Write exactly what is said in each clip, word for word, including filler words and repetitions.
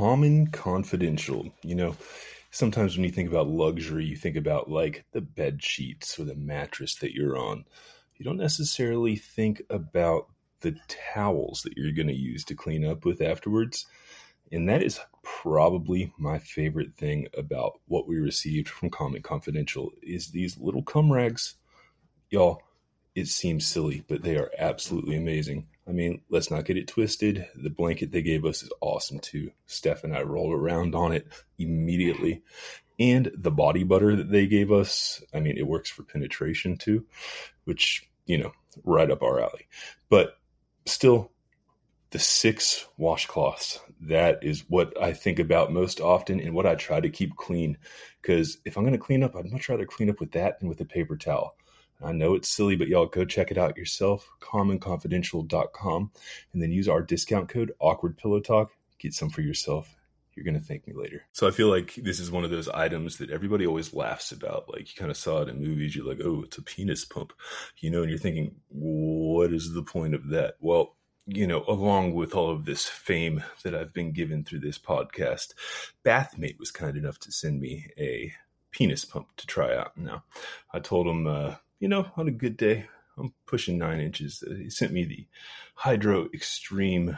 Common Confidential. You know, sometimes when you think about luxury, you think about like the bed sheets or the mattress that you're on. You don't necessarily think about the towels that you're going to use to clean up with afterwards. And that is probably my favorite thing about what we received from Common Confidential is these little cum rags. Y'all, it seems silly, but they are absolutely amazing. I mean, let's not get it twisted. The blanket they gave us is awesome too. Steph and I rolled around on it immediately. And the body butter that they gave us, I mean, it works for penetration too, which, you know, right up our alley. But still, the six washcloths, that is what I think about most often and what I try to keep clean. Because if I'm going to clean up, I'd much rather clean up with that than with a paper towel. I know it's silly, but y'all go check it out yourself, common confidential dot com, and then use our discount code Awkward Pillow Talk. Get some for yourself. You're going to thank me later. So I feel like this is one of those items that everybody always laughs about. Like you kind of saw it in movies. You're like, oh, it's a penis pump, you know, and you're thinking, what is the point of that? Well, you know, along with all of this fame that I've been given through this podcast, Bathmate was kind enough to send me a penis pump to try out. Now, I told him, uh, you know, on a good day, I'm pushing nine inches. He sent me the Hydro Extreme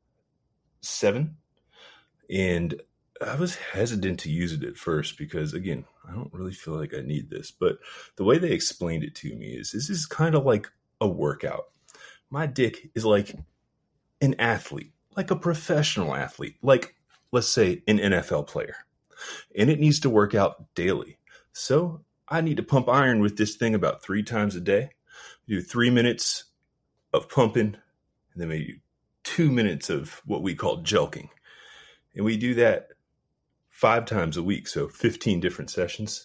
seven. And I was hesitant to use it at first because, again, I don't really feel like I need this. But the way they explained it to me is this is kind of like a workout. My dick is like an athlete, like a professional athlete, like, let's say, an N F L player. And it needs to work out daily. So I need to pump iron with this thing about three times a day. Do three minutes of pumping, and then maybe two minutes of what we call jelking. And we do that five times a week, so fifteen different sessions.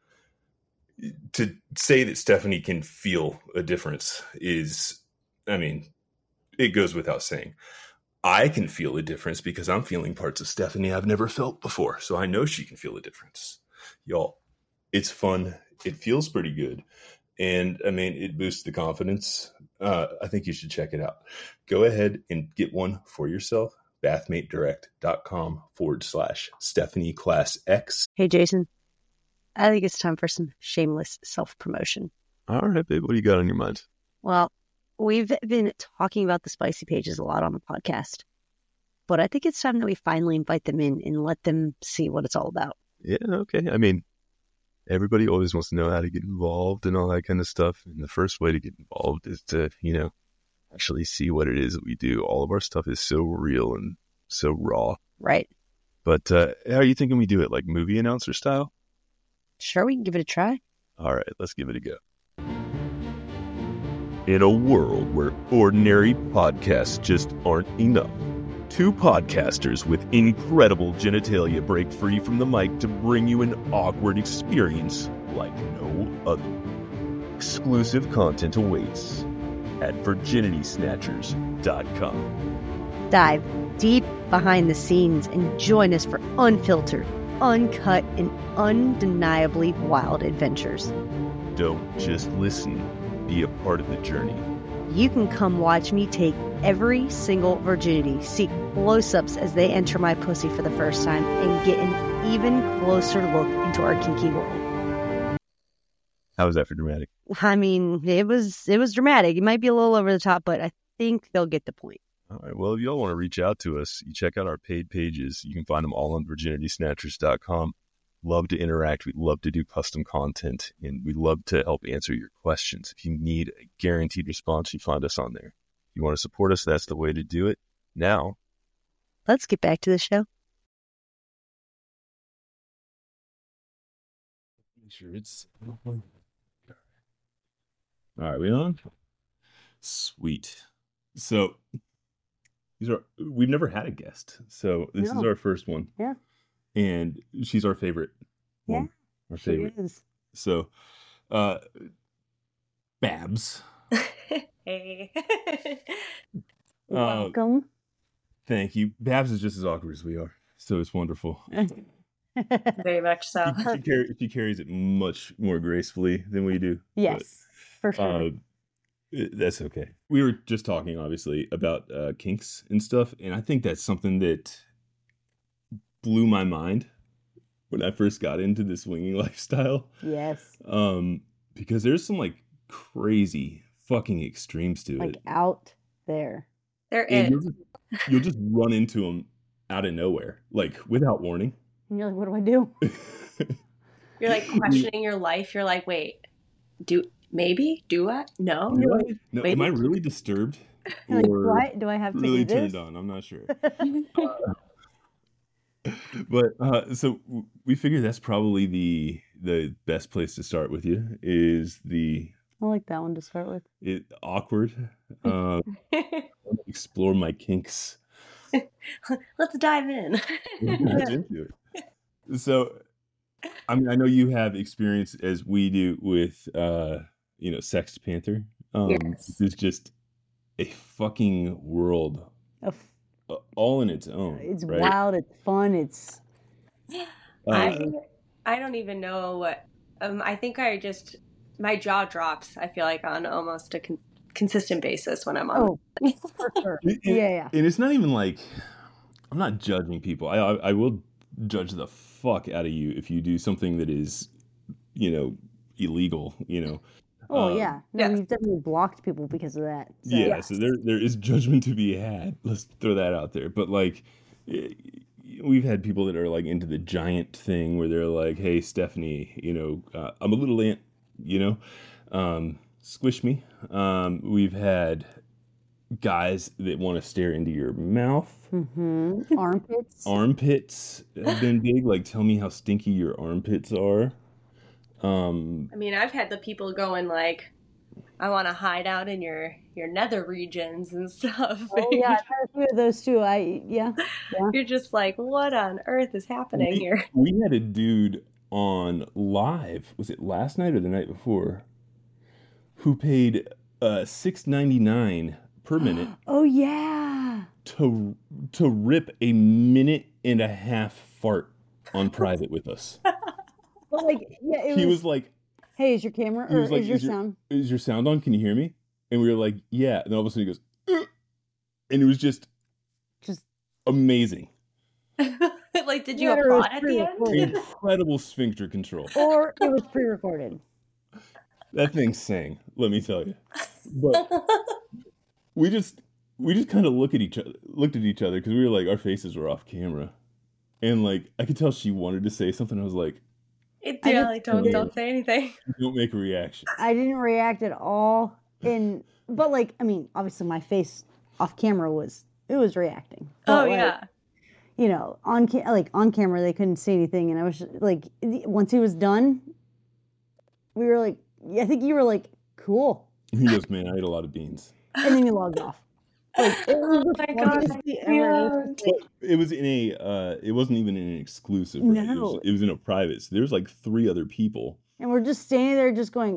To say that Stephanie can feel a difference is, I mean, it goes without saying. I can feel a difference because I'm feeling parts of Stephanie I've never felt before, so I know she can feel a difference. Y'all, it's fun. It feels pretty good. And I mean, it boosts the confidence. Uh, I think you should check it out. Go ahead and get one for yourself. bathmatedirect.com forward slash Stephanie Class X. Hey, Jason. I think it's time for some shameless self-promotion. All right, babe. What do you got on your mind? Well, we've been talking about the spicy pages a lot on the podcast, but I think it's time that we finally invite them in and let them see what it's all about. Yeah, okay. I mean, everybody always wants to know how to get involved and all that kind of stuff. And the first way to get involved is to, you know, actually see what it is that we do. All of our stuff is so real and so raw. Right. But uh, how are you thinking we do it? Like movie announcer style? Sure, we can give it a try. All right, let's give it a go. In a world where ordinary podcasts just aren't enough, two podcasters with incredible genitalia break free from the mic to bring you an awkward experience like no other. Exclusive content awaits at virginity snatchers dot com. Dive deep behind the scenes and join us for unfiltered, uncut, and undeniably wild adventures. Don't just listen, be a part of the journey. You can come watch me take every single virginity, see close-ups as they enter my pussy for the first time, and get an even closer look into our kinky world. How was that for dramatic? I mean, it was it was dramatic. It might be a little over the top, but I think they'll get the point. All right. Well, if y'all want to reach out to us, you check out our paid pages. You can find them all on virginity snatchers dot com. Love to interact. We love to do custom content, and we love to help answer your questions. If you need a guaranteed response, you find us on there. If you want to support us, that's the way to do it. Now, let's get back to the show. Sure, it's all right. We on? Sweet. So these are we've never had a guest, so this no. is our first one. Yeah. And she's our favorite. Yeah, one. Our favorite. She is. So, uh, Babs. Hey. Welcome. Uh, thank you. Babs is just as awkward as we are, so it's wonderful. Very much so. She, she, carry, she carries it much more gracefully than we do. Yes, but, for sure. Uh, that's okay. We were just talking, obviously, about uh, kinks and stuff, and I think that's something that blew my mind when I first got into the swinging lifestyle. Yes. Um, because there's some like crazy fucking extremes to Like it. out there. There And you'll is. just, you'll just run into them out of nowhere, like without warning. And you're like, what do I do? You're like questioning your life. You're like, wait, do maybe? Do I? No. Do I? No, Maybe. am I really disturbed? You're like, Or do I, do I have to really do this? turned on? I'm not sure. But uh, so w- we figure that's probably the the best place to start with you is the I like that one to start with. it, awkward. Uh, explore my kinks. Let's dive in. Dive into it. So, I mean, I know you have experience as we do with, uh, you know, Sex Panther. Um, Yes. This is just a fucking world A f- uh, all in its own. It's right? wild. It's fun. It's Uh, I I don't even know what. Um, I think I just my jaw drops. I feel like on almost a con- consistent basis when I'm on. oh, for sure. and, Yeah, yeah. and it's not even like I'm not judging people. I, I I will judge the fuck out of you if you do something that is, you know, illegal. You know. Oh Um, yeah. No, yeah. we've definitely blocked people because of that. So, Yeah, so there there is judgment to be had. Let's throw that out there. But like, eh, we've had people that are like into the giant thing where they're like, "Hey, Stephanie, you know, uh, I'm a little ant, you know, um, squish me." Um, we've had guys that want to stare into your mouth. hmm Armpits. Armpits have been big. Like, tell me how stinky your armpits are. Um, I mean, I've had the people going like, I want to hide out in your your nether regions and stuff. Oh yeah, I've had a few of those too. I yeah. You're just like, what on earth is happening we, here? we had a dude on live. Was it last night or the night before? Who paid uh six ninety nine per minute Oh yeah. to to rip a minute and a half fart on private with us. But like yeah, it He was, was like, hey, is your camera he or was like, is your "Is your- sound? "Is your sound on? Can you hear me?" And we were like, "Yeah." And then all of a sudden he goes, "Ugh." And it was just Just amazing, Like, did you Whether it was applaud at the end? incredible sphincter control. or it was pre-recorded. That thing sang, let me tell you. But we just we just kind of look at each other, looked at each other because we were like, our faces were off camera, and like I could tell she wanted to say something. I was like, It, I yeah, just- like, don't don't say anything. don't make a reaction. I didn't react at all. And but like I mean, obviously my face off camera was it was reacting. But, Oh like, yeah. you know, on ca- like on camera they couldn't see anything, and I was just, like, once he was done, we were like, yeah, I think you were like, cool, He goes, "Man, I ate a lot of beans." and then you logged off. Like, it was Oh the my God, funniest thing ever. It was just like, It was in a, uh, it wasn't even in an exclusive. Right? It, was, No. it was in a private. So there was like three other people, and we're just standing there, just going,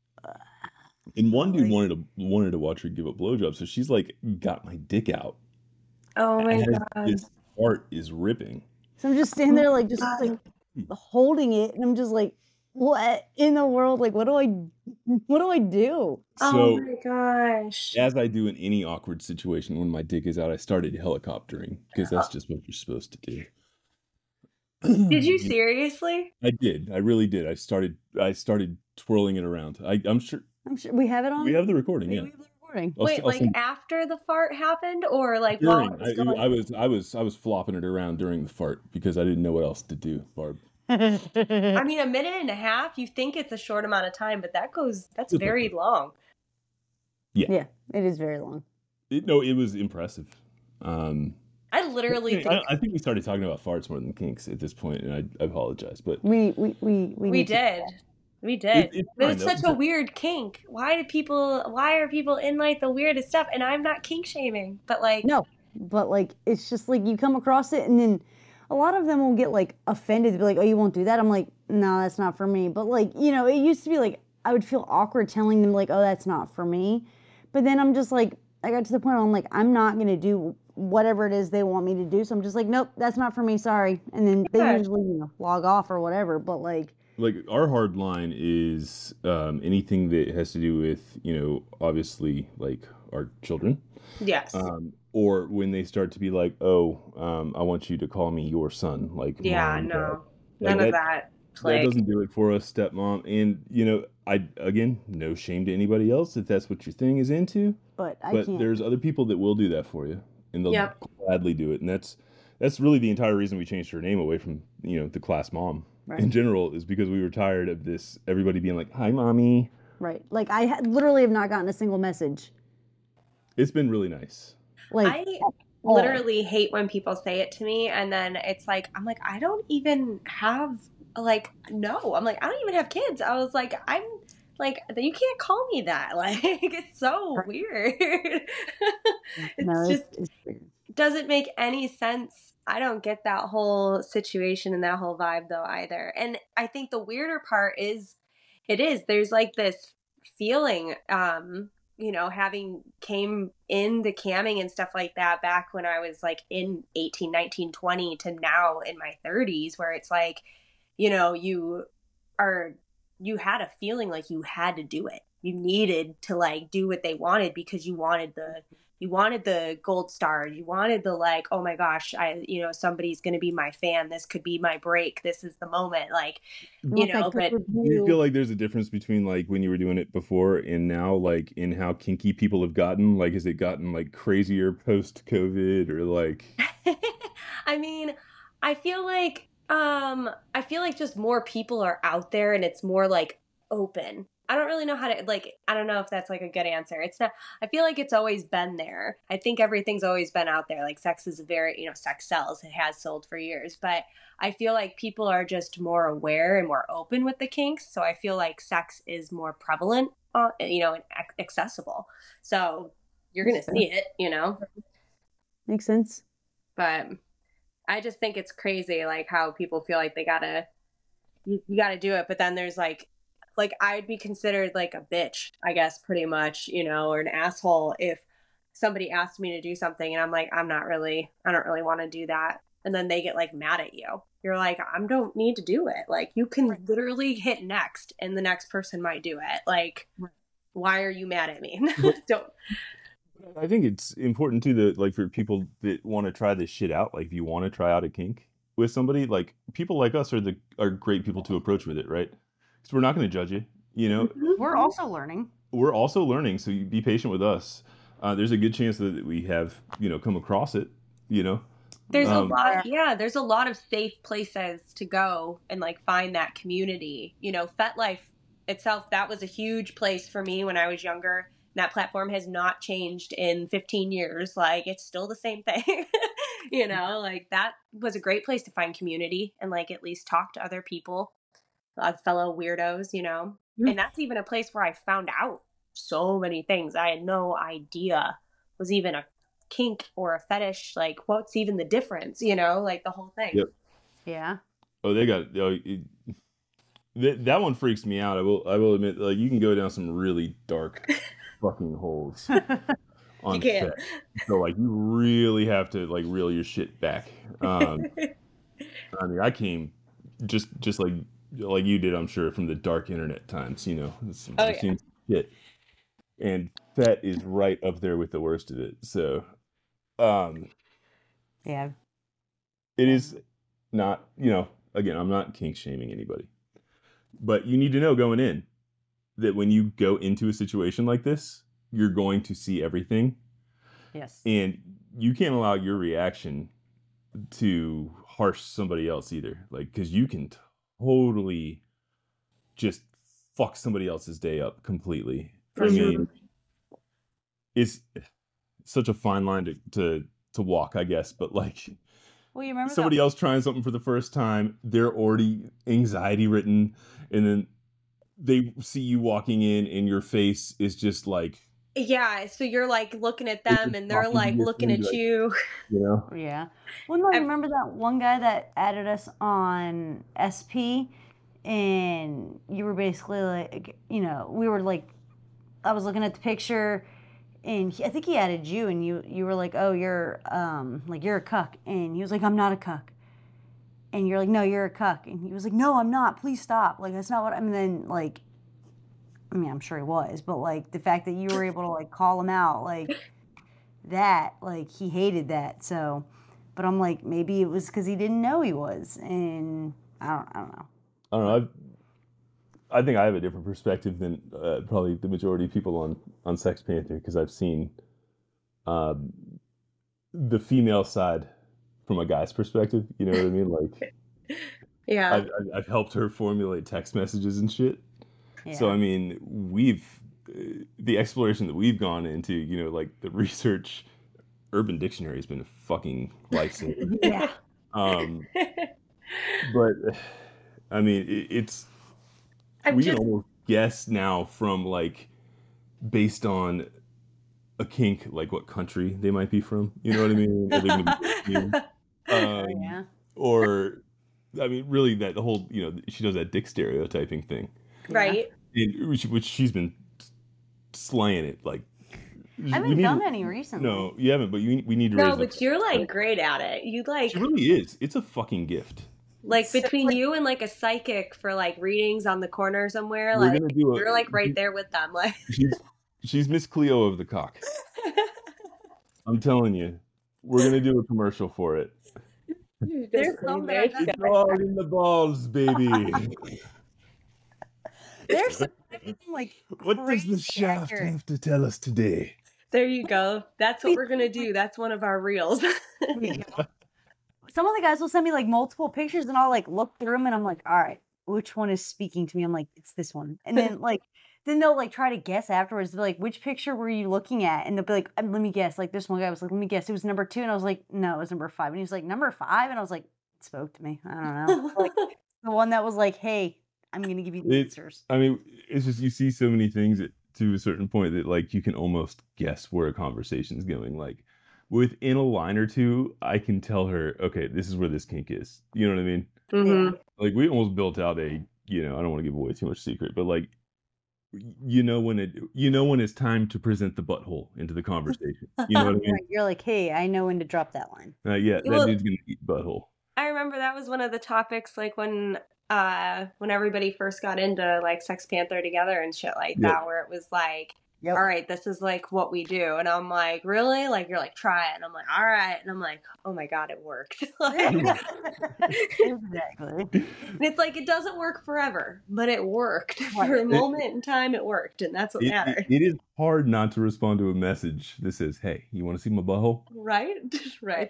and one dude Like- wanted to wanted to watch her give a blowjob. So she's like, got my dick out Oh my as God. this fart is ripping. so I'm just standing there, like, just like holding it, and I'm just like, what in the world? Like, what do I, what do I do? Oh So my gosh. as I do in any awkward situation when my dick is out, I started helicoptering because that's just what you're supposed to do. Did you seriously? I did. I really did. I started. I started twirling it around. I, I'm sure I'm sure we have it on. we have the recording. We Yeah. have the recording. I'll, Wait, I'll like send- after the fart happened, or like while during, it was I, going? I was. I was. I was flopping it around during the fart because I didn't know what else to do. Barb. I mean, a minute and a half. You think it's a short amount of time, but that goes. That's Feels like very it. long. Yeah, it is very long. It, no, it was impressive. Um, I literally I, think I think we started talking about farts more than kinks at this point, and I, I apologize, but We we we we, we need to- did. We did. It- it's but fine, it's though. such a weird kink. Why do people? Why are people in like the weirdest stuff? And I'm not kink shaming, but like, No, but like it's just like you come across it, and then a lot of them will get like offended to be like, "Oh, you won't do that." I'm like, "No, that's not for me." But like, you know, it used to be like I would feel awkward telling them like, "Oh, that's not for me," but then I'm just like, I got to the point where I'm like, I'm not gonna do whatever it is they want me to do, so I'm just like, "Nope, that's not for me. Sorry." And then they Yeah. usually, you know, log off or whatever. But like, like our hard line is um, anything that has to do with, you know, obviously like our children, yes, um, or when they start to be like, oh, um, I want you to call me your son, like Yeah, mom, dad. no. Like None that, of that that plague. doesn't do it for us, stepmom. And, you know, I, again, no shame to anybody else if that's what your thing is into. But I But can't. there's other people that will do that for you, and they'll Yep. gladly do it. And that's that's really the entire reason we changed her name away from, you know, the class mom Right. in general, is because we were tired of this, everybody being like, hi, mommy. Right. Like, I ha- literally have not gotten a single message. It's been really nice. Like, I literally hate when people say it to me, and then it's like, I'm like, I don't even have, like, no. I'm like, I don't even have kids. I was like, I'm like, you can't call me that. Like, it's so weird. It's no, just, it's, it's weird. doesn't make any sense. I don't get that whole situation and that whole vibe though either. And I think the weirder part is, it is, there's like this feeling, um, you know, having came into camming and stuff like that back when I was like in eighteen, nineteen, twenty to now in my thirties, where it's like, you know, you are, you had a feeling like you had to do it. You needed to like do what they wanted because you wanted the, you wanted the gold star. You wanted the like, oh my gosh, I, you know, somebody's going to be my fan. This could be my break. This is the moment. Like, you know, but do you feel like there's a difference between like when you were doing it before and now, like in how kinky people have gotten? Like, has it gotten like crazier post COVID or like? I mean, I feel like, um, I feel like just more people are out there and it's more like open. I don't really know how to, like, I don't know if that's like a good answer. It's not, I feel like it's always been there. I think everything's always been out there. Like sex is a very, you know, sex sells. It has sold for years. But I feel like people are just more aware and more open with the kinks. So I feel like sex is more prevalent, uh, you know, and ac- accessible. So you're going to see it, you know. Makes sense. But I just think it's crazy, like how people feel like they gotta, you, you gotta do it. But then there's like, like I'd be considered like a bitch, I guess, pretty much, you know, or an asshole if somebody asked me to do something and I'm like, I'm not really, I don't really want to do that. And then they get like mad at you. You're like, I don't need to do it. Like you can right. literally hit next and the next person might do it. Like, right. why are you mad at me? Don't. I think it's important too that like for people that want to try this shit out, like if you want to try out a kink with somebody, like people like us are the are great people to approach with it, right? Because we're not going to judge you, you know. We're also learning. We're also learning, so you be patient with us. Uh, there's a good chance that we have, you know, come across it, you know. There's um, a lot, yeah. There's a lot of safe places to go and like find that community. You know, FetLife itself, that was a huge place for me when I was younger. That platform has not changed in fifteen years. Like it's still the same thing, you know, like that was a great place to find community and like at least talk to other people, uh, fellow weirdos, you know, mm-hmm. and that's even a place where I found out so many things I had no idea was even a kink or a fetish. Like what's even the difference, you know, like the whole thing. Yep. Yeah. Oh, they got, oh, it, that, that one freaks me out. I will, I will admit, like you can go down some really dark fucking holes on you can. set. So like you really have to like reel your shit back. Um, I mean, I came just just like like you did, I'm sure, from the dark internet times. You know, some, oh, yeah. shit. And that is right up there with the worst of it. So, um, yeah, it is not. You know, again, I'm not kink shaming anybody, but you need to know going in that when you go into a situation like this, you're going to see everything. Yes. And you can't allow your reaction to harsh somebody else either. Like, because you can totally just fuck somebody else's day up completely. For I sure. mean, it's such a fine line to, to, to walk, I guess. But like, well, you remember somebody that- else trying something for the first time, they're already anxiety ridden, and then they see you walking in and your face is just like, yeah, so you're like looking at them and they're like looking at like, you, you know. Yeah. Well, no, I remember that one guy that added us on S P, and you were basically like, you know, we were like, I was looking at the picture, and he, I think he added you, and you you were like, oh, you're um like you're a cuck, and he was like, I'm not a cuck. And you're like, no, you're a cuck. And he was like, no, I'm not. Please stop. Like, that's not what I mean. Then, like, I mean, I'm sure he was, but, like, the fact that you were able to, like, call him out, like, that. Like, he hated that. So, but I'm like, maybe it was because he didn't know he was. And I don't, I don't know. I don't know. I've, I think I have a different perspective than uh, probably the majority of people on, on Sex Panther, because I've seen um, the female side from a guy's perspective. You know what I mean? Like, yeah, I've, I've, I've helped her formulate text messages and shit. Yeah. So, I mean, we've, uh, the exploration that we've gone into, you know, like the research, Urban Dictionary has been a fucking lifesaver. Yeah. um, but, I mean, it, it's, I'm we just can almost guess now from like based on a kink, like what country they might be from. You know what I mean? Are they gonna be European? Um, Yeah. Or, I mean, really, that the whole, you know, she does that dick stereotyping thing, right. in, which, which she's been slaying it. Like, I haven't we need done to- any recently. No, you haven't. But you, we need to No, raise. but the- you're like great at it. You like She really is. It's a fucking gift. like So, between like- you and like a psychic for like readings on the corner somewhere. We're Like gonna do a- you're like right there with them. Like She's she's Miss Cleo of the cock. I'm telling you, we're gonna do a commercial for it. There's some that I- Dog in the balls, baby. There's some like What does the crazy shaft accurate. have to tell us today? there you go. That's what we're gonna do. That's one of our reels. Some of the guys will send me like multiple pictures and I'll like look through them and I'm like, all right, which one is speaking to me? I'm like, it's this one. And then like, then they'll like try to guess afterwards. They're like, which picture were you looking at? And they'll be like, um, let me guess. Like this one guy was like, let me guess. It was number two. And I was like, no, it was number five. And he was like, number five. And I was like, it spoke to me. I don't know. Like the one that was like, hey, I'm going to give you the It- answers. I mean, it's just you see so many things that, to a certain point that like you can almost guess where a conversation's going. Like within a line or two, I can tell her, okay, this is where this kink is. You know what I mean? Mhm. Like we almost built out a, you know, I don't want to give away too much secret, but like, you know when it, you know when it's time to present the butthole into the conversation. You know what I mean? Right, you're like, hey, I know when to drop that line. Uh, yeah, that Well- dude's gonna eat butthole. I remember that was one of the topics, like when uh when everybody first got into like Sex Panther together and shit like Yeah. that, where it was like, Yep. all right, this is like what we do, and I'm like, really? Like you're like, try it, and I'm like, all right, and I'm like, oh my god, it worked. Like, Exactly. and it's like it doesn't work forever, but it worked Right. for a It- moment in time. It worked, and that's what It, mattered, it- it is hard not to respond to a message that says, "Hey, you want to see my butthole?" right? Right.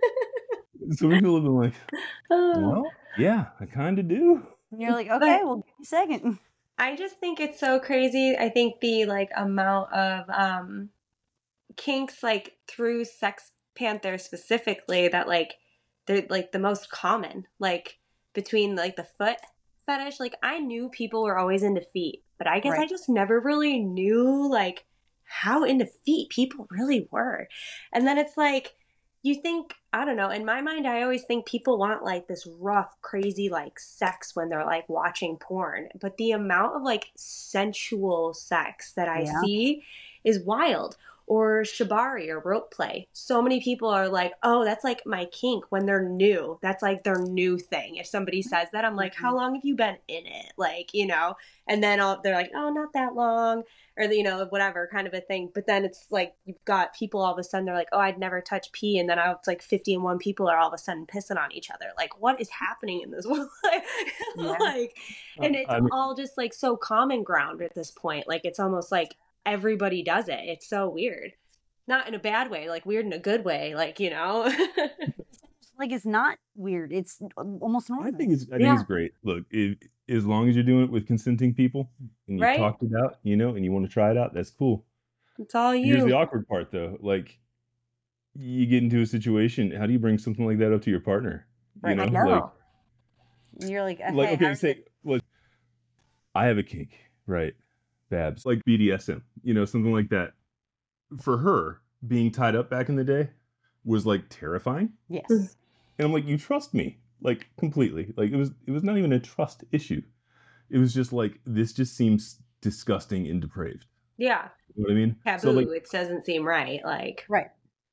So people have been like, Oh. "Well, yeah, I kind of do." And you're like, okay, well, give me a second. I just think it's so crazy. I think the like amount of um kinks like through Sex Panther specifically that like they're like the most common, like between like the foot fetish. Like I knew people were always into feet, but I guess I Right. just never really knew like how into feet people really were. And then it's like you think, I don't know, in my mind, I always think people want like this rough, crazy like sex when they're like watching porn. But the amount of like sensual sex that I Yeah. see is wild. Or shibari or rope play. So many people are like, oh, that's like my kink when they're new. That's like their new thing. If somebody says that, I'm like, how long have you been in it? Like, you know, and then I'll, they're like, oh, not that long. Or, you know, whatever kind of a thing. But then it's like, you've got people all of a sudden, they're like, oh, I'd never touch pee. And then it's like fifty and one people are all of a sudden pissing on each other. Like, what is happening in this world? Yeah. Like, and it's I mean- all just like so common ground at this point. Like, it's almost like everybody does it. It's so weird. Not in a bad way, like weird in a good way. Like, you know? Like, it's not weird. It's almost normal. I think it's I think Yeah. it's great. Look, if, as long as you're doing it with consenting people and you Right. talked it out, you know, and you want to try it out, that's cool. It's all Here's the you. awkward part, though. Like, you get into a situation. How do you bring something like that up to your partner? You Right, know, I know. like, And you're like, okay, like okay, how- say, look, I have a kink, right? Babs, like B D S M, you know, something like that. For her, being tied up back in the day was like terrifying, yes. Mm. and I'm like, you trust me, like completely. Like it was, it was not even a trust issue. It was just like this just seems disgusting and depraved. Yeah. You know what I mean? Taboo. So like, It doesn't seem right. Like, Right.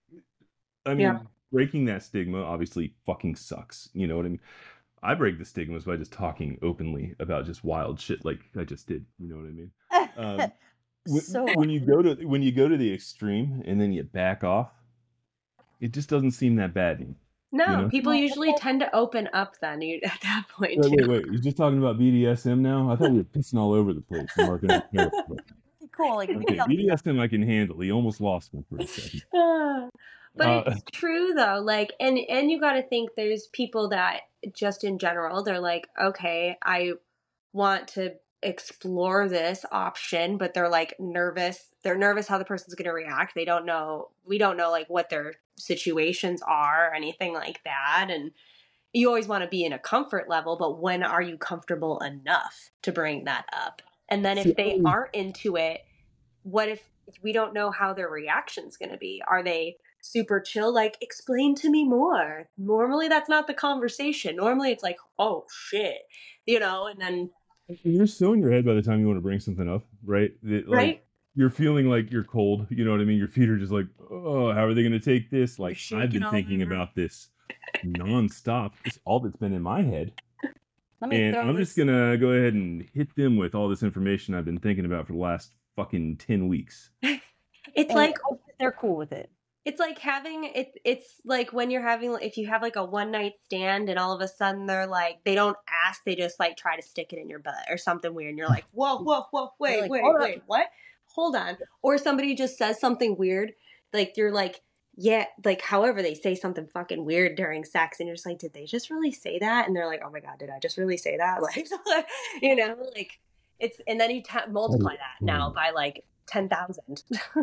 I mean, Yeah. breaking that stigma obviously fucking sucks. You know what I mean? I break the stigmas by just talking openly about just wild shit like I just did. You know what I mean? Um, when, So when you go to when you go to the extreme and then you back off, it just doesn't seem that bad. No, You know? people usually tend to open up then you, at that point Wait, too. wait, wait. You're just talking about B D S M now? I thought we were pissing all over the place. and marking out terrible. cool. Like Okay, B D S M I can handle. He almost lost me for a second. Ah, but Uh, it's true though, like, and and you got to think there's people that just in general they're like, okay, I want to explore this option, but they're like nervous. They're nervous how the person's going to react. They don't know. We don't know like what their situations are or anything like that. And you always want to be in a comfort level, but when are you comfortable enough to bring that up? And then if they aren't into it, what if we don't know how their reaction's going to be? Are they super chill, like, explain to me more? Normally that's not the conversation. Normally it's like, oh shit, you know, and then You're so in your head by the time you want to bring something up, right? That, like, right? You're feeling like you're cold. You know what I mean? Your feet are just like, oh, how are they going to take this? Like, I've been thinking about this nonstop. It's all that's been in my head. Let me And throw I'm this- just going to go ahead and hit them with all this information I've been thinking about for the last fucking ten weeks. It's and like they're cool with it. it's like having it it's like when you're having if you have like a one night stand and all of a sudden they're like they don't ask, they just like try to stick it in your butt or something weird and you're like, whoa, whoa, whoa, wait, like, wait, hold wait, what? Hold on. Or somebody just says something weird, like you're like, yeah, like however they say something fucking weird during sex and you're just like, did they just really say that? And they're like, oh my god, did I just really say that? Like, you know, like it's, and then you t- multiply that now by like ten thousand.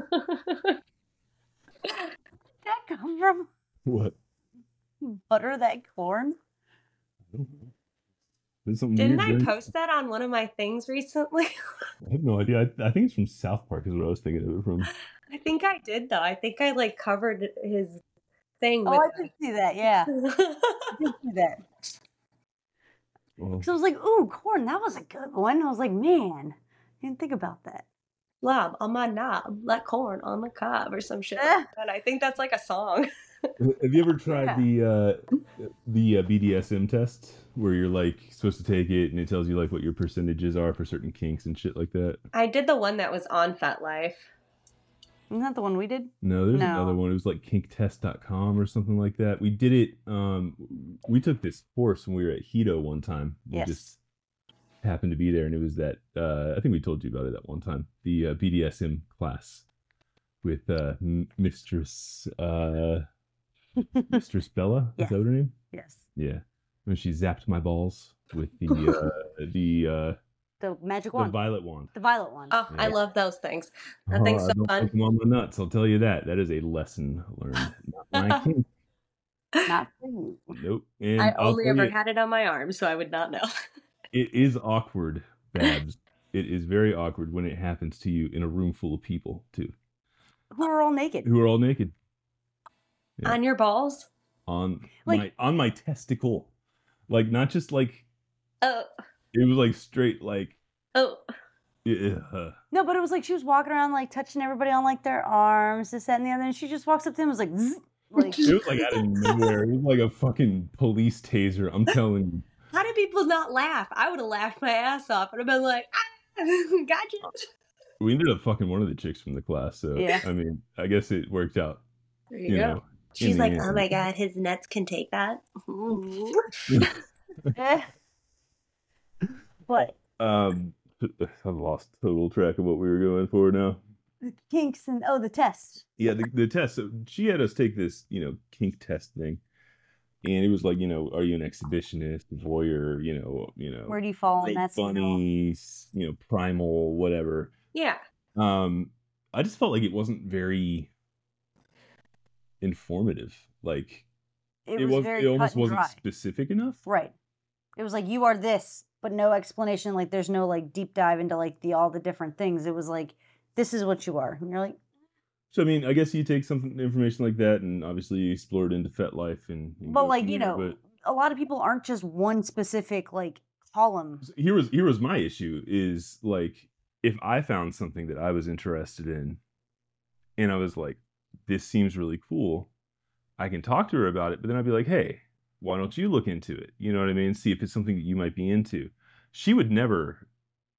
that come from? What? Butter that corn? There's something Didn't weird I there. post that on one of my things recently? I have no idea. I, I think it's from South Park is what I was thinking of it from. I think I did though. I think I like covered his thing. Oh, with I did see that. Yeah, I did see that. Well, So I was like, ooh, corn, that was a good one. I was like, man, I didn't think about that. Lob on my knob, like corn on the cob, or some shit. Eh. Like that. I think that's like a song. have you ever tried Yeah. the uh, the uh, B D S M test where you're like supposed to take it and it tells you like what your percentages are for certain kinks and shit like that? I did the one that was on FetLife. Isn't that the one we did? No, there's No. another one. It was like kink test dot com or something like that. We did it. Um, we took this course when we were at Hito one time. We Yes. just happened to be there, and it was that. Uh, I think we told you about it that one time. The uh, B D S M class with uh, M- Mistress uh, Mistress Bella. Yes. Is that what her name? Yes. Yeah. When she zapped my balls with the uh, the uh, The magic the wand. violet wand. The violet one. Oh, I Yeah. love those things. That Oh, thing's I so don't fun. like them on my nuts. I'll tell you that. That is a lesson learned. Not my kink. Not for you. Nope. And I I'll only tell ever you, had it on my arm, so I would not know. it is awkward, Babs. It is very awkward when it happens to you in a room full of people too, Who are all naked? who are all naked Yeah. On your balls? on Like- my on my testicle, like not just like Oh, it was like straight like oh. yeah. No, but it was like she was walking around like touching everybody on like their arms, this, that, and the other, and she just walks up to him and was like, zzz, like It was like out of nowhere. It was like a fucking police taser. I'm telling you. How did people not laugh? I would have laughed my ass off. I'd have been like, ah, gotcha. We ended up fucking one of the chicks from the class, so Yeah. I mean, I guess it worked out. There you, You go. know, in She's the like, end. oh my god, his nuts can take that. eh. But Um, I've lost total track of what we were going for now. the kinks and oh, the test. Yeah, the, the test. So she had us take this, you know, kink test thing, and it was like, you know, are you an exhibitionist, voyeur, you know, you know, Where do you fall in rape that scale? bunnies, you know, primal, whatever. Yeah. Um, I just felt like it wasn't very informative. Like It, it was, was, very it almost cut and wasn't dry. specific enough. Right. It was like you are this, but no explanation. Like there's no like deep dive into like the all the different things. It was like this is what you are, and you're like, So I mean, I guess you take some information like that, and obviously you explore it into FetLife, and you but go like from you there, know, but- a lot of people aren't just one specific like column. here was here was my issue is like if I found something that I was interested in and I was like, this seems really cool, I can talk to her about it, but then I'd be like, hey, why don't you look into it? You know what I mean? See if it's something that you might be into. She would never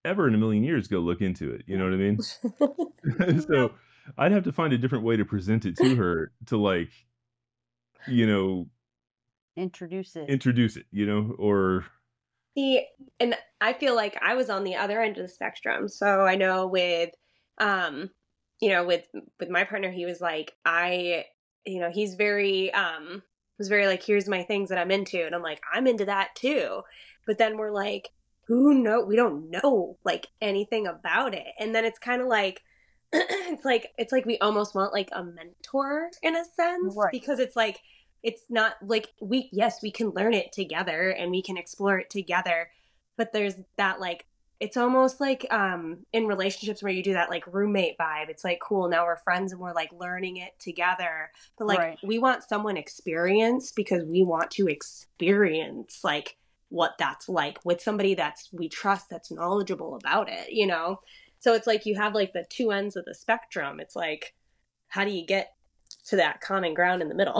ever in a million years go look into it. You know what I mean? So I'd have to find a different way to present it to her to like, you know, introduce it. Introduce it, you know, or See, and I feel like I was on the other end of the spectrum. So I know with, um, you know, with with my partner, he was like, I, you know, he's very, um, was very like, here's my things that I'm into, and I'm like, I'm into that too. But then we're like, who know? We don't know like anything about it, and then it's kind of like, it's like it's like we almost want like a mentor in a sense, Right. because it's like. It's not like we, yes, we can learn it together and we can explore it together. But there's that like, it's almost like um, in relationships where you do that like roommate vibe. It's like, cool, now we're friends and we're like learning it together. But like, Right. we want someone experienced because we want to experience like what that's like with somebody that's we trust, that's knowledgeable about it, you know? So it's like you have like the two ends of the spectrum. It's like, how do you get to that common ground in the middle?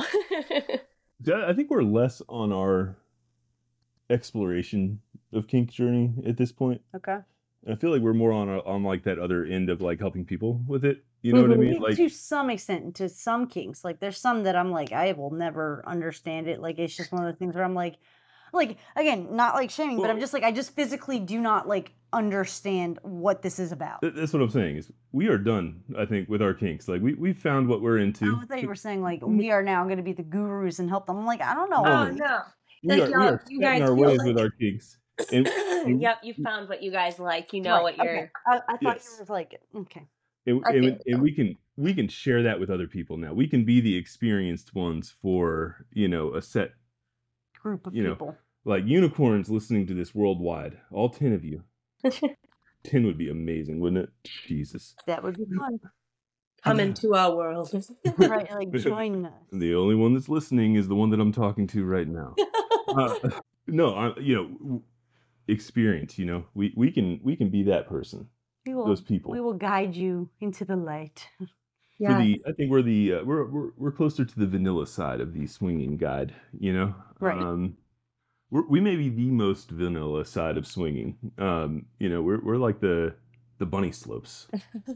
I think we're less on our exploration of kink journey at this point. Okay. I feel like we're more on a, on like that other end of like helping people with it. You know mm-hmm. what I mean? Like to some extent, to some kinks, like there's some that I'm like I will never understand it. Like it's just one of the things where I'm like, like again, not like shaming, well, but I'm just like I just physically do not like understand what this is about. That's what I'm saying is we are done, I think, with our kinks. Like we we found what we're into. Oh, I thought you were saying like we are now going to be the gurus and help them. I'm like, I don't know. Oh no, we are, we are you guys our ways like... with our kinks. And, and, yep, you found what you guys like. You know right, what you're. Okay. I, I thought yes. you were like okay. And, and, and we can we can share that with other people now. We can be the experienced ones for you know a set group of you people. Know, like unicorns listening to this worldwide. All ten of you. ten would be amazing, wouldn't it? Jesus. That would be fun. Come into our world. Right, like join us. The only one that's listening is the one that I'm talking to right now. uh, no, I, you know, experience, you know, we, we can we can be that person. We will, those people. We will guide you into the light. Yeah. For the, I think we're the uh, we're, we're we're closer to the vanilla side of the swinging guide, you know? Right. Um We're, we may be the most vanilla side of swinging. Um, you know, we're we're like the the bunny slopes.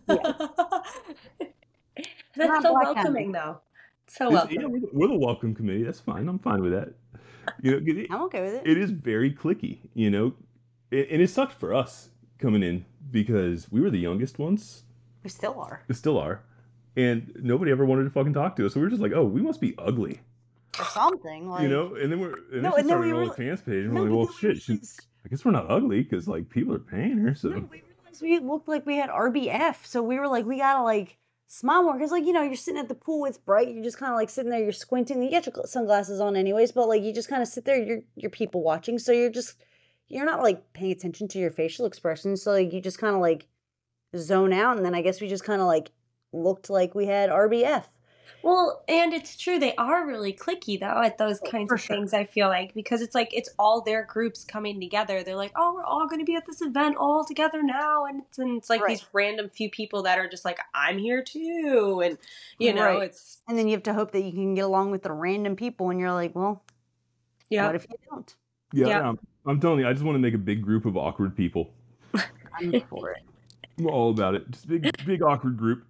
That's Not so black welcoming, candy. though. So welcoming. Yeah, we're, we're the welcome committee. That's fine. I'm fine with that. You know, it, I'm okay with it. It is very cliquey, you know, it, and it sucked for us coming in because we were the youngest ones. We still are. We still are, and nobody ever wanted to fucking talk to us. So we were just like, oh, we must be ugly. Or something, like... You know, and then we're and no, then she and then started we on were fans page, and no, we're like, well, we shit, she, I guess we're not ugly because like people are paying her. So no, we realized we looked like we had R B F, so we were like, we gotta like smile more because like you know you're sitting at the pool, it's bright, you're just kind of like sitting there, you're squinting, you get your sunglasses on anyways, but like you just kind of sit there, you're you're people watching, so you're just you're not like paying attention to your facial expressions, so like you just kind of like zone out, and then I guess we just kind of like looked like we had R B F. Well, and it's true, they are really cliquey, though, at those kinds For of sure. things, I feel like, because it's like, it's all their groups coming together. They're like, oh, we're all going to be at this event all together now, and it's, and it's like Right. these random few people that are just like, I'm here too, and, you know, Right. it's... And then you have to hope that you can get along with the random people, and you're like, well, Yeah. what if you don't? yeah, Yeah. I'm, I'm telling you, I just want to make a big group of awkward people. I'm for it. I'm all about it. Just big, big awkward group.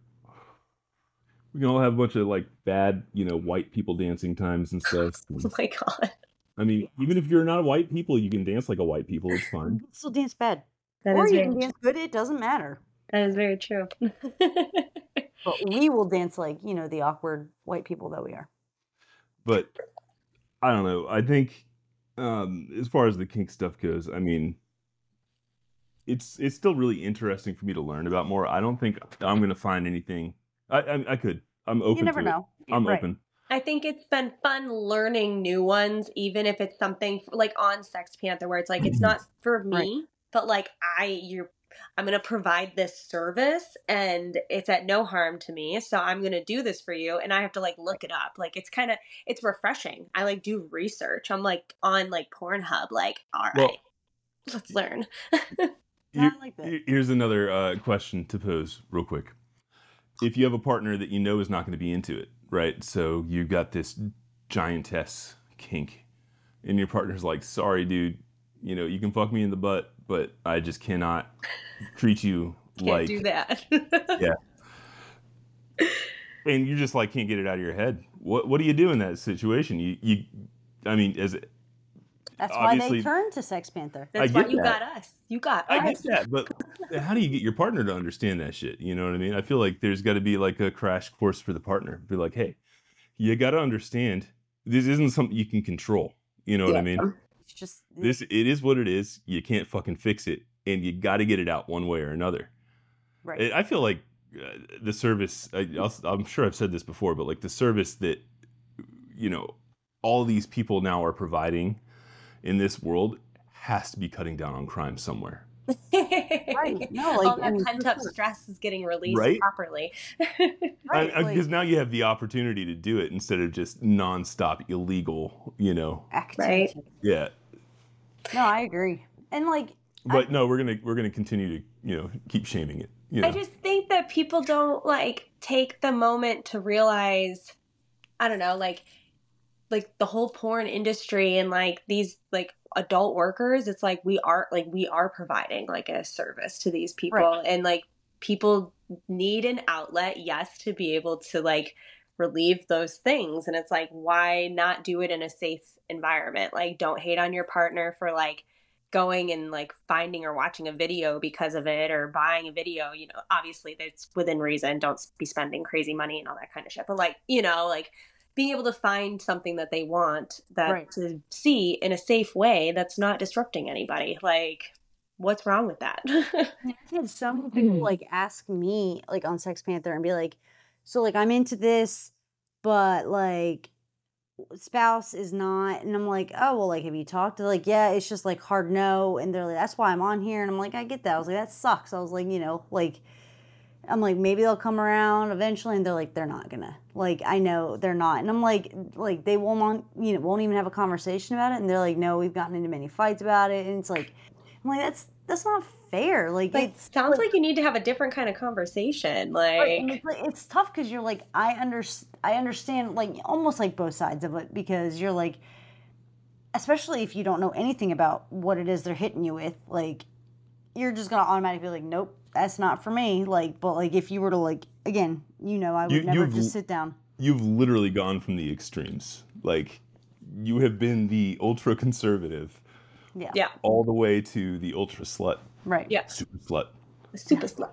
We can all have a bunch of like bad, you know, white people dancing times and stuff. Oh my God. I mean, even if you're not white people, you can dance like a white people. It's fine. You can still dance bad. That or is you very can dance good, it doesn't matter. That is very true. But we will dance like, you know, the awkward white people that we are. But I don't know. I think um, as far as the kink stuff goes, I mean, it's it's still really interesting for me to learn about more. I don't think I'm going to find anything. I, I I could. I'm open. You never to it. know. I'm Right. open. I think it's been fun learning new ones, even if it's something like on Sex Panther, where it's like it's not for me, Right. but like I, you're, I'm gonna provide this service, and it's at no harm to me, so I'm gonna do this for you, and I have to like look it up. Like it's kind of, it's refreshing. I like do research. I'm like on like Pornhub, like all right, Well, let's learn. Yeah, I like that. Here- Here's another uh, question to pose real quick. If you have a partner that you know is not going to be into it, right? So you've got this giantess kink, and your partner's like, sorry, dude, you know, you can fuck me in the butt, but I just cannot treat you Can't like do that. yeah. And you just like can't get it out of your head. What what do you do in that situation? You you, I mean, as That's why they turned to Sex Panther. That's why you that. got us. You got I us. get that, but how do you get your partner to understand that shit? You know what I mean? I feel like there's got to be like a crash course for the partner. Be like, hey, you got to understand this isn't something you can control. You know yeah. what I mean? It's just this. It is what it is. You can't fucking fix it, and you got to get it out one way or another. Right. I feel like uh, the service. I, I'll, I'm sure I've said this before, but like the service that you know all these people now are providing in this world has to be cutting down on crime somewhere. Right. No, like, all that I mean, pent up stress is getting released right? properly. Right. Because like, now you have the opportunity to do it instead of just nonstop illegal, you know. Activity. Right. Yeah. No, I agree. And like But I, no, we're gonna we're gonna continue to, you know, keep shaming it. You know? I just think that people don't like take the moment to realize, I don't know, like like the whole porn industry and like these like adult workers, it's like we are like we are providing like a service to these people. Right. And like people need an outlet, yes, to be able to like relieve those things. And it's like, why not do it in a safe environment? Like, don't hate on your partner for like going and like finding or watching a video because of it, or buying a video. You know, obviously that's within reason. Don't be spending crazy money and all that kind of shit. But like, you know, like being able to find something that they want that right. to see in a safe way that's not disrupting anybody. Like, what's wrong with that? I had so many people like ask me like on Sex Panther and be like, so like I'm into this, but like spouse is not. And I'm like, oh, well, like have you talked to like, yeah, it's just like hard no. And they're like, that's why I'm on here. And I'm like, I get that. I was like, that sucks. I was like, you know, like I'm like, maybe they'll come around eventually. And they're like, they're not gonna. Like, I know they're not. And I'm like, like they won't, you know, won't even have a conversation about it. And they're like, no, we've gotten into many fights about it. And it's like, I'm like, that's that's not fair. Like, like it sounds like, like you need to have a different kind of conversation. Like, right, it's, like it's tough because you're like, I under, I understand like almost like both sides of it, because you're like, especially if you don't know anything about what it is they're hitting you with, like you're just gonna automatically be like, nope, that's not for me. Like, but like if you were to like, again, you know, I would you, never just sit down. You've literally gone from the extremes. Like, you have been the ultra conservative. Yeah. Yeah. All the way to the ultra slut. Right. Yeah. Super slut. The super slut.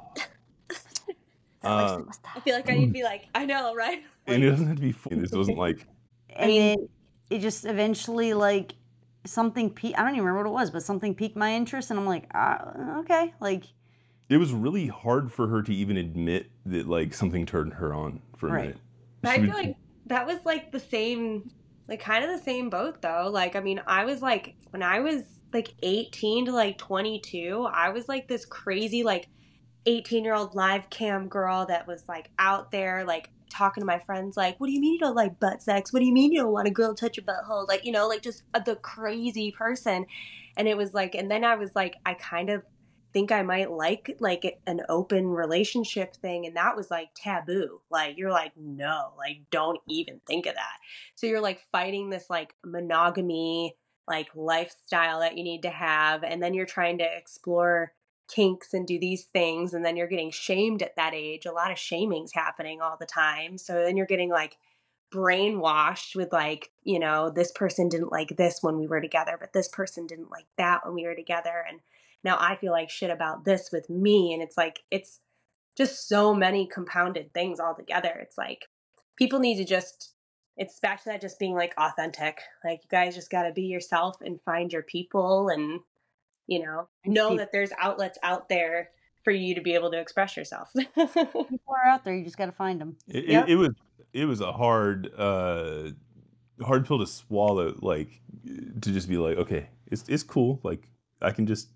uh, I feel like I need to be like, I know, right? And it doesn't have to be funny. This wasn't like. I mean, it, it just eventually like something piqued. I don't even remember what it was, but something piqued my interest, and I'm like, uh, okay, like. It was really hard for her to even admit that like something turned her on for a right. minute. But I feel like that was like the same. Like, kind of the same boat, though. Like, I mean, I was, like, when I was, like, eighteen to, like, twenty-two, I was, like, this crazy, like, eighteen-year-old live cam girl that was, like, out there, like, talking to my friends, like, what do you mean you don't like butt sex? What do you mean you don't want a girl to touch your butthole? Like, you know, like, just the crazy person. And it was, like, and then I was, like, I kind of think I might like like an open relationship thing, and that was like taboo. Like, you're like, no, like don't even think of that. So you're like fighting this like monogamy like lifestyle that you need to have, and then you're trying to explore kinks and do these things, and then you're getting shamed at that age. A lot of shaming's happening all the time. So then you're getting like brainwashed with like, you know, this person didn't like this when we were together, but this person didn't like that when we were together, and now I feel like shit about this with me. And it's like, it's just so many compounded things all together. It's like, people need to just, it's back to that just being like authentic. Like, you guys just got to be yourself and find your people, and, you know, know that there's outlets out there for you to be able to express yourself. People are out there. You just got to find them. It, yep. it, it was, it was a hard, uh, hard pill to swallow, like to just be like, okay, it's, it's cool. Like, I can just,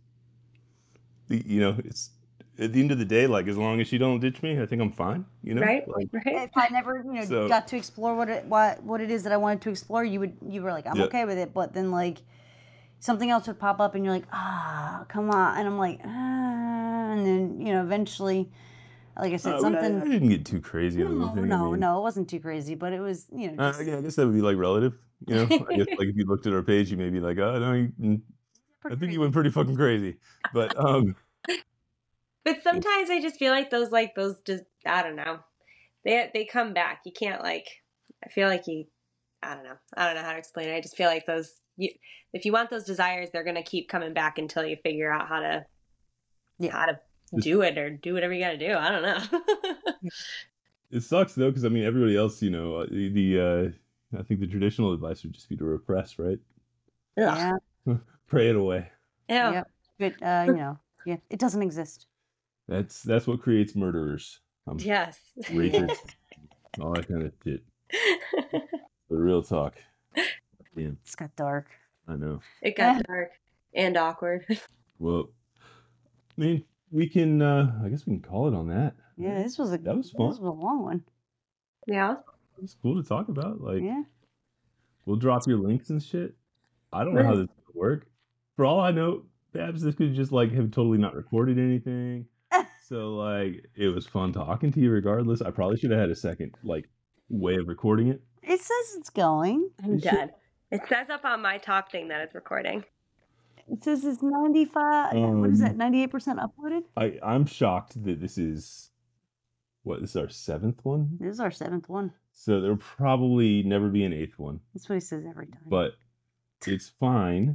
you know, it's at the end of the day, like, as long as you don't ditch me, I think I'm fine, you know? Right, like, right. If I never, you know, so, got to explore what it what what it is that I wanted to explore, you would you were like, I'm yeah. okay with it, but then like something else would pop up and you're like, ah, come on, and I'm like, ah, and then, you know, eventually, like I said, uh, something. I, I didn't get too crazy on no, anything. no, I mean, no, it wasn't too crazy, but it was, you know. Just, uh, yeah, I guess that would be like relative, you know? I guess like if you looked at our page, you may be like, oh, no, you, I think you went pretty fucking crazy. But um But sometimes I just feel like those, like those, just I don't know, they they come back. You can't like. I feel like you. I don't know. I don't know how to explain it. I just feel like those. You, if you want those desires, they're gonna keep coming back until you figure out how to, Yeah. how to do it or do whatever you got to do. I don't know. it sucks though, because I mean everybody else, you know, uh, the, the uh I think the traditional advice would just be to repress, right? Yeah. Pray it away. Ew. Yep. But uh, you know, yeah, it doesn't exist. That's that's what creates murderers. Um, Yes. rapists, all that kind of shit. The real talk. Damn, It's got dark. I know. It got dark and awkward. Well, I mean, we can. uh I guess we can call it on that. Yeah, this was a That was This fun. was a long one. Yeah. It's cool to talk about. Like, Yeah. we'll drop your links and shit. I don't know how this will work. For all I know, Babs, this could just like have totally not recorded anything. So like, it was fun talking to you regardless. I probably should have had a second like way of recording it. It says it's going. I'm You should- dead. It says up on my top thing that it's recording. It says it's ninety-five. what is Um, that? ninety-eight percent uploaded. I I'm shocked that this is what this is our seventh one. This is our seventh one. So there'll probably never be an eighth one, That's what he says every time. but it's fine.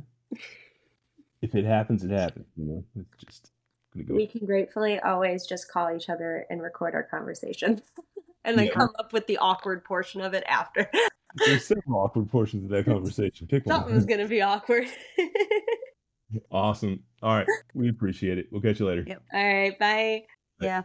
If it happens, it happens. You know, it's just gonna go. We can gratefully always just call each other and record our conversations and then Yeah. come up with the awkward portion of it after. There's several awkward portions of that conversation. Pick Something's one. going to be awkward. Awesome. All right, we appreciate it. We'll catch you later. Yep. All right. Bye. Yeah.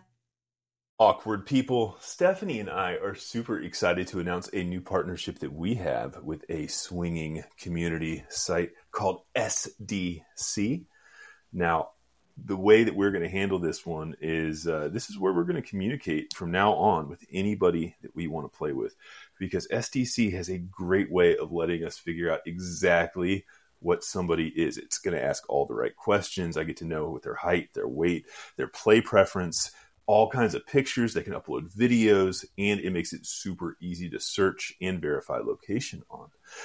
Awkward people, Stephanie and I are super excited to announce a new partnership that we have with a swinging community site called S D C. Now, the way that we're going to handle this one is uh, this is where we're going to communicate from now on with anybody that we want to play with, because S D C has a great way of letting us figure out exactly what somebody is. It's going to ask all the right questions. I get to know what their height, their weight, their play preference, all kinds of pictures. They can upload videos, and it makes it super easy to search and verify location on.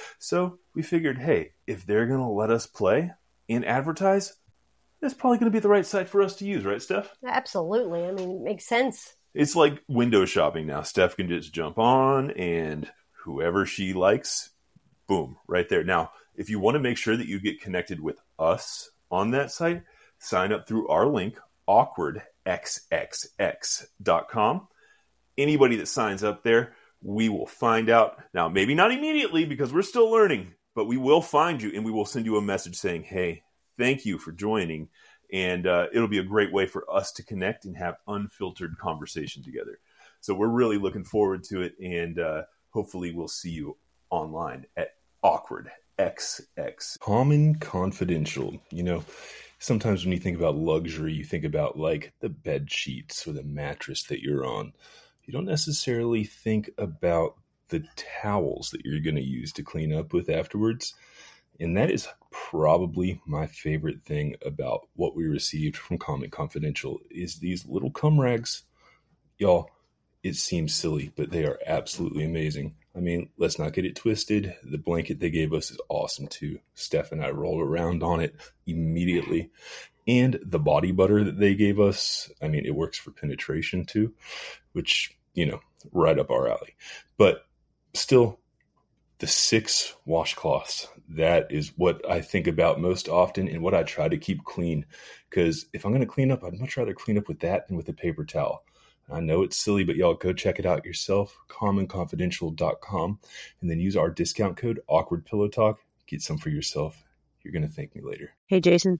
So we figured, hey, if they're going to let us play and advertise, that's probably going to be the right site for us to use, right, Steph? Absolutely. I mean, it makes sense. It's like window shopping now. Steph can just jump on, and whoever she likes, boom, right there. Now, if you want to make sure that you get connected with us on that site, sign up through our link, awkward x x x dot com. Anybody that signs up there, we will find out. Now, maybe not immediately because we're still learning, but we will find you and we will send you a message saying, hey, thank you for joining. And uh, it'll be a great way for us to connect and have unfiltered conversation together. So we're really looking forward to it. And uh, hopefully we'll see you online at awkward x x. Common Confidential. You know, sometimes when you think about luxury, you think about like the bed sheets or the mattress that you're on. You don't necessarily think about the towels that you're going to use to clean up with afterwards. And that is probably my favorite thing about what we received from Common Confidential is these little cum rags. Y'all, it seems silly, but they are absolutely amazing. I mean, let's not get it twisted. The blanket they gave us is awesome too. Steph and I rolled around on it immediately. And the body butter that they gave us, I mean, it works for penetration too, which, you know, right up our alley. But still, the six washcloths, that is what I think about most often and what I try to keep clean. Because if I'm going to clean up, I'd much rather clean up with that than with a paper towel. I know it's silly, but y'all go check it out yourself, common confidential dot com, and then use our discount code AwkwardPillowTalk. Get some for yourself. You're going to thank me later. Hey, Jason.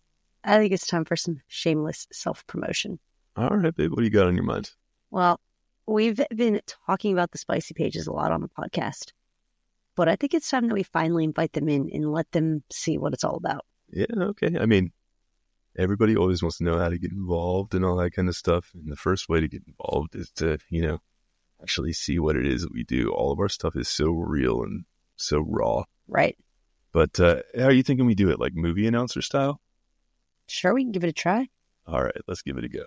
I think it's time for some shameless self-promotion. All right, babe. What do you got on your mind? Well, we've been talking about the spicy pages a lot on the podcast, but I think it's time that we finally invite them in and let them see what it's all about. Yeah, okay. I mean, everybody always wants to know how to get involved and all that kind of stuff. And the first way to get involved is to, you know, actually see what it is that we do. All of our stuff is so real and so raw. Right. But uh, how are you thinking we do it? Like movie announcer style? Sure, we can give it a try. All right, let's give it a go.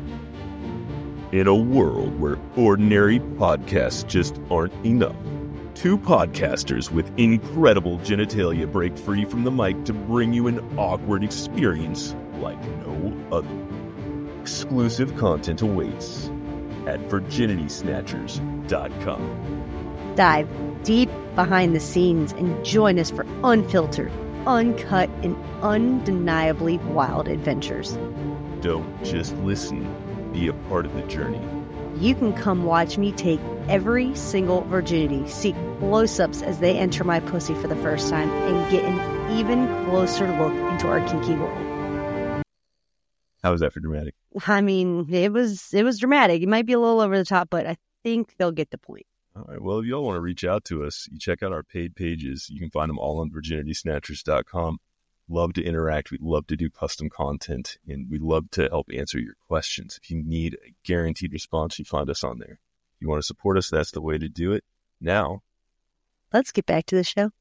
In a world where ordinary podcasts just aren't enough, Two podcasters with incredible genitalia break free from the mic to bring you an awkward experience like no other. Exclusive content awaits at virginity snatchers dot com. Dive deep behind the scenes and join us for unfiltered, uncut, and undeniably wild adventures. Don't just listen, be a part of the journey. You can come watch me take every single virginity, see close-ups as they enter my pussy for the first time, and get an even closer look into our kinky world. How was that for dramatic? I mean, it was it was dramatic. It might be a little over the top, but I think they'll get the point. All right. Well, if y'all want to reach out to us, you check out our paid pages. You can find them all on virginity snatchers dot com. Love to interact. We'd love to do custom content, and we'd love to help answer your questions. If you need a guaranteed response, you find us on there. If you want to support us, that's the way to do it. Now, let's get back to the show.